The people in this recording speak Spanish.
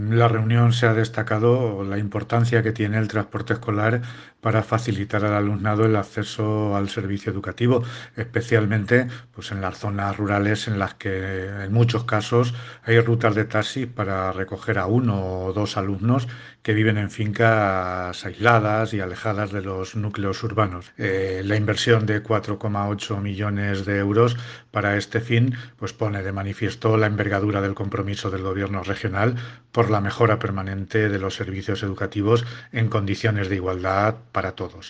La reunión se ha destacado la importancia que tiene el transporte escolar para facilitar al alumnado el acceso al servicio educativo, especialmente pues, en las zonas rurales en las que en muchos casos hay rutas de taxi para recoger a uno o dos alumnos que viven en fincas aisladas y alejadas de los núcleos urbanos. La inversión de 4,8 millones de euros para este fin pues pone de manifiesto la envergadura del compromiso del gobierno regional por la mejora permanente de los servicios educativos en condiciones de igualdad para todos.